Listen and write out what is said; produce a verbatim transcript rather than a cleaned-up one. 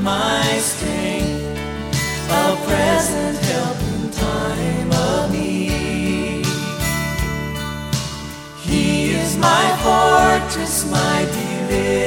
my strength, a present help in time of need. He is my fortress, my deliverer.